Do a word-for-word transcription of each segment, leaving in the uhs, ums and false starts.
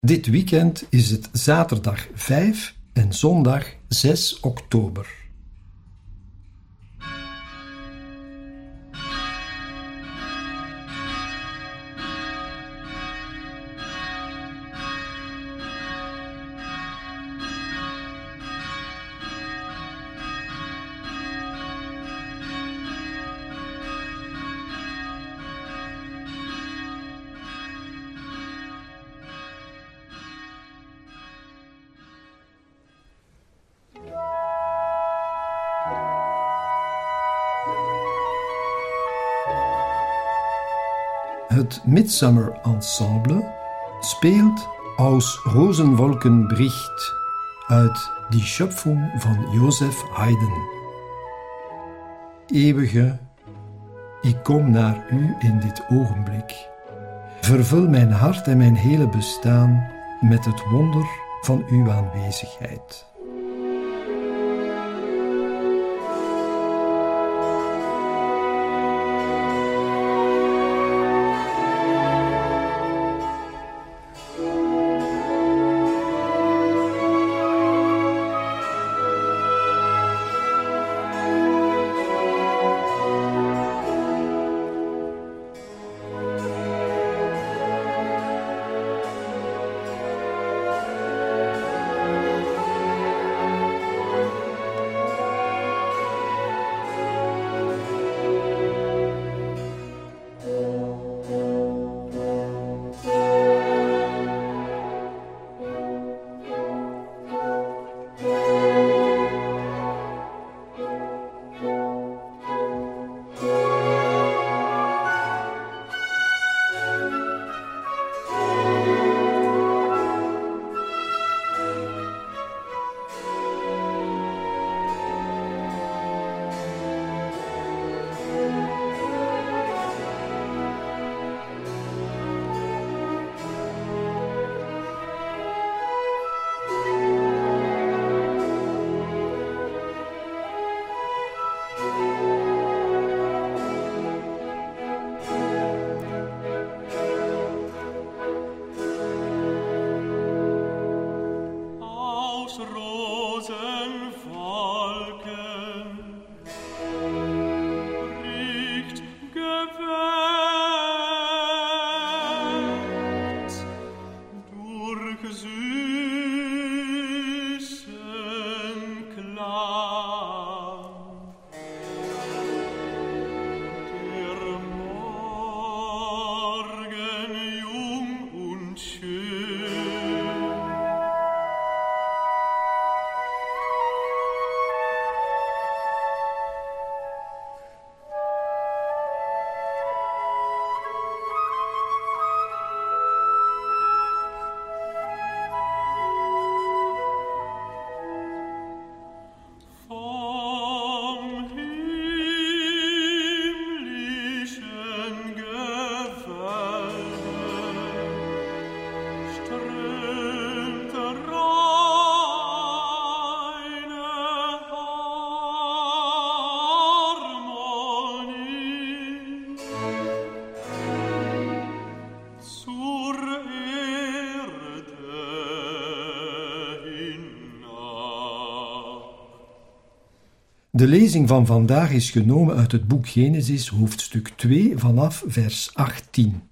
Dit weekend is het zaterdag vijf en zondag zes oktober. Het Midsummer Ensemble speelt Aus Rosenwolken bricht uit Die Schöpfung van Joseph Haydn. Eeuwige, ik kom naar u in dit ogenblik. Vervul mijn hart en mijn hele bestaan met het wonder van uw aanwezigheid. De lezing van vandaag is genomen uit het boek Genesis, hoofdstuk twee, vanaf vers achttien.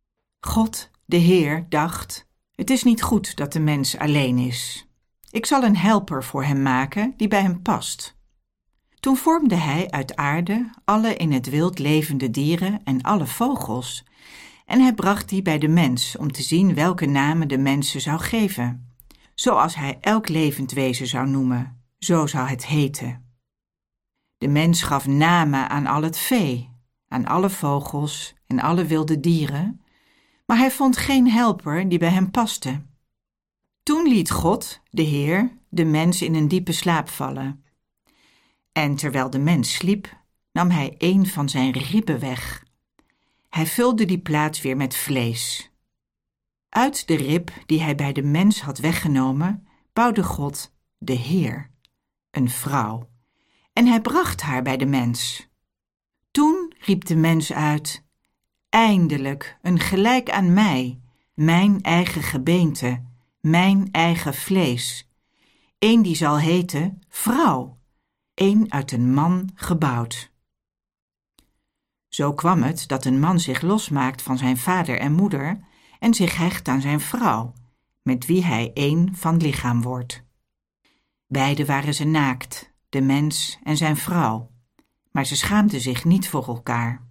God, de Heer, dacht: het is niet goed dat de mens alleen is. Ik zal een helper voor hem maken die bij hem past. Toen vormde hij uit aarde alle in het wild levende dieren en alle vogels, en hij bracht die bij de mens om te zien welke namen de mens ze zou geven. Zoals hij elk levend wezen zou noemen, zo zou het heten. De mens gaf namen aan al het vee, aan alle vogels en alle wilde dieren, maar hij vond geen helper die bij hem paste. Toen liet God, de Heer, de mens in een diepe slaap vallen. En terwijl de mens sliep, nam hij een van zijn ribben weg. Hij vulde die plaats weer met vlees. Uit de rib die hij bij de mens had weggenomen, bouwde God, de Heer, een vrouw. En hij bracht haar bij de mens. Toen riep de mens uit: eindelijk een gelijk aan mij, mijn eigen gebeente, mijn eigen vlees. Eén die zal heten vrouw, één uit een man gebouwd. Zo kwam het dat een man zich losmaakt van zijn vader en moeder en zich hecht aan zijn vrouw, met wie hij één van lichaam wordt. Beiden waren ze naakt, de mens en zijn vrouw, maar ze schaamden zich niet voor elkaar.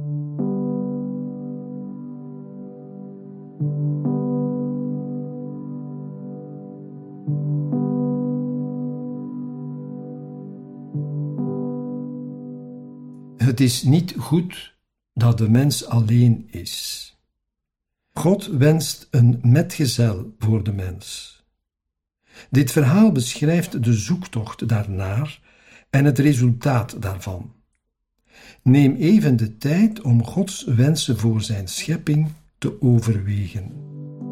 Het is niet goed dat de mens alleen is. God wenst een metgezel voor de mens. Dit verhaal beschrijft de zoektocht daarnaar en het resultaat daarvan. Neem even de tijd om Gods wensen voor zijn schepping te overwegen.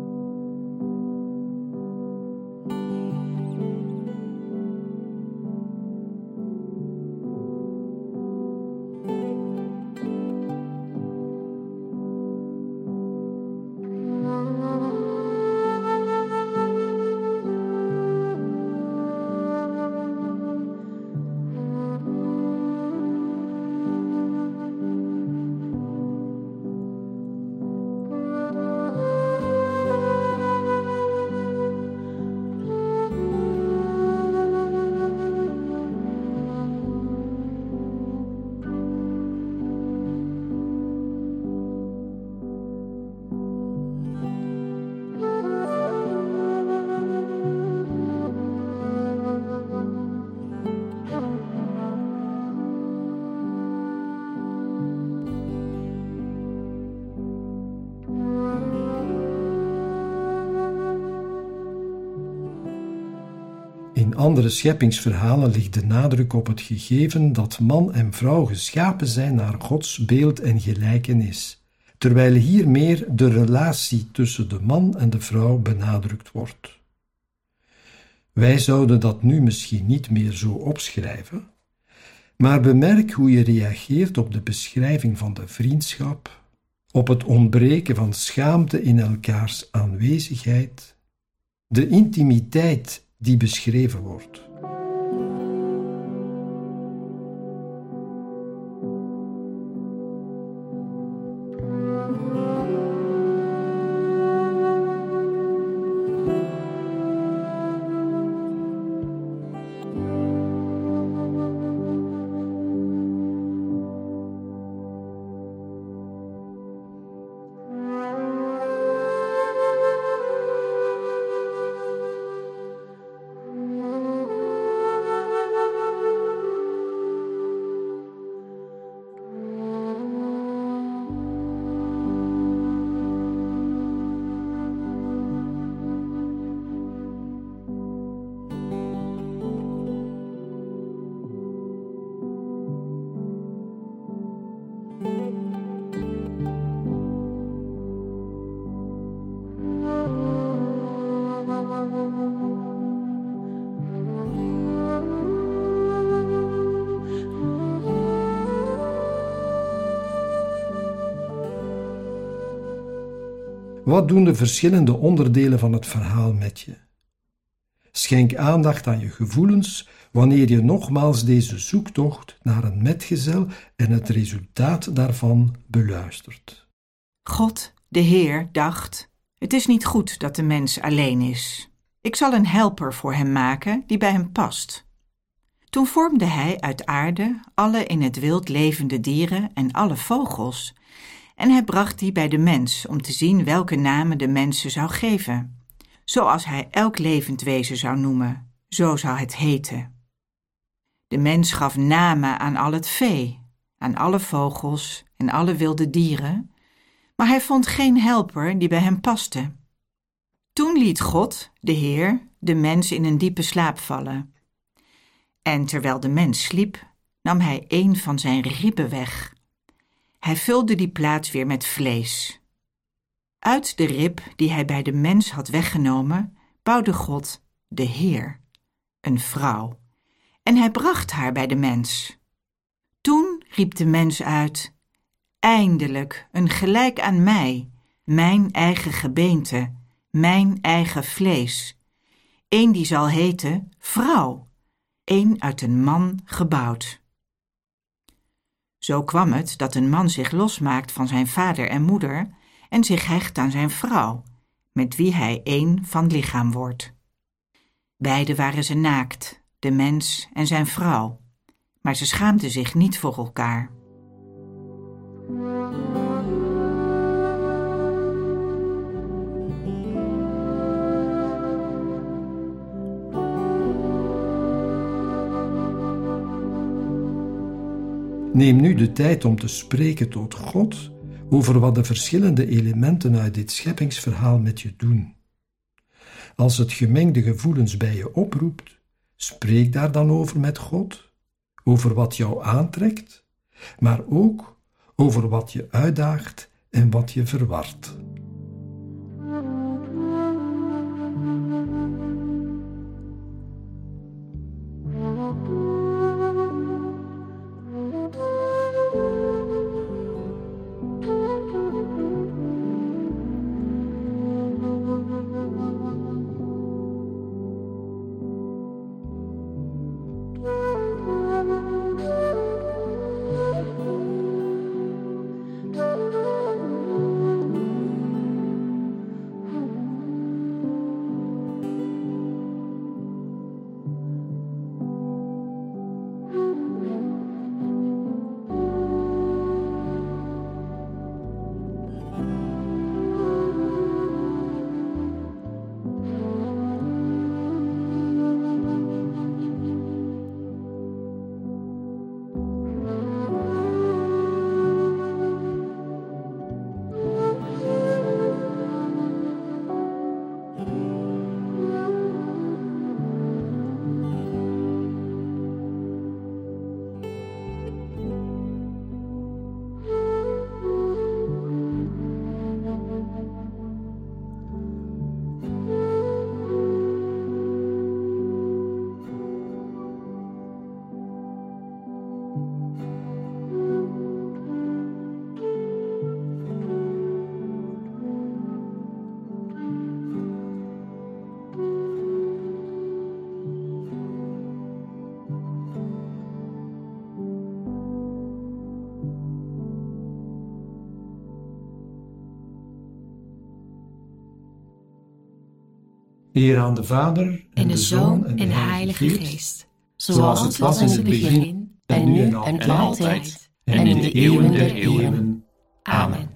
In andere scheppingsverhalen ligt de nadruk op het gegeven dat man en vrouw geschapen zijn naar Gods beeld en gelijkenis, terwijl hier meer de relatie tussen de man en de vrouw benadrukt wordt. Wij zouden dat nu misschien niet meer zo opschrijven, maar bemerk hoe je reageert op de beschrijving van de vriendschap, op het ontbreken van schaamte in elkaars aanwezigheid, de intimiteit die beschreven wordt. Wat doen de verschillende onderdelen van het verhaal met je? Schenk aandacht aan je gevoelens wanneer je nogmaals deze zoektocht naar een metgezel en het resultaat daarvan beluistert. God, de Heer, dacht: het is niet goed dat de mens alleen is. Ik zal een helper voor hem maken die bij hem past. Toen vormde hij uit aarde alle in het wild levende dieren en alle vogels, en hij bracht die bij de mens om te zien welke namen de mens ze zou geven. Zoals hij elk levend wezen zou noemen, zo zou het heten. De mens gaf namen aan al het vee, aan alle vogels en alle wilde dieren, maar hij vond geen helper die bij hem paste. Toen liet God, de Heer, de mens in een diepe slaap vallen. En terwijl de mens sliep, nam hij een van zijn ribben weg. Hij vulde die plaats weer met vlees. Uit de rib die hij bij de mens had weggenomen, bouwde God, de Heer, een vrouw, en hij bracht haar bij de mens. Toen riep de mens uit: eindelijk een gelijk aan mij, mijn eigen gebeente, mijn eigen vlees. Eén die zal heten vrouw, één uit een man gebouwd. Zo kwam het dat een man zich losmaakt van zijn vader en moeder en zich hecht aan zijn vrouw, met wie hij één van lichaam wordt. Beiden waren ze naakt, de mens en zijn vrouw, maar ze schaamden zich niet voor elkaar. Neem nu de tijd om te spreken tot God over wat de verschillende elementen uit dit scheppingsverhaal met je doen. Als het gemengde gevoelens bij je oproept, spreek daar dan over met God, over wat jou aantrekt, maar ook over wat je uitdaagt en wat je verwart. Eer aan de Vader en, en de Zoon en de Heilige Geest, Geest, zoals het was in het begin, en nu en altijd, en in de eeuwen der eeuwen. Amen.